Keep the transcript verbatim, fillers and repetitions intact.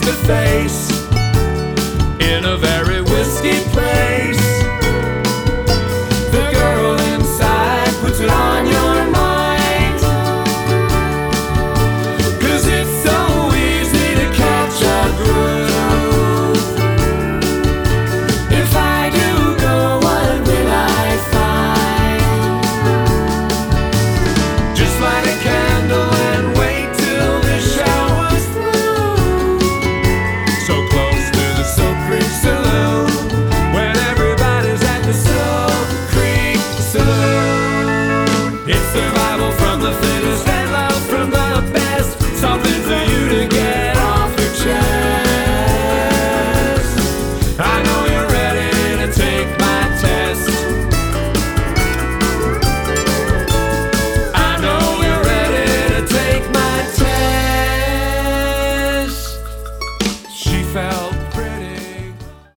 to face in a very whiskey place. The girl inside puts it on your mind, 'cause it's so easy to catch a groove. If I do go, what will I find? Just light a candle and wait till the shower's through. So close to the Soap Creek Saloon, when everybody's at the Soap Creek Saloon. It's survival from the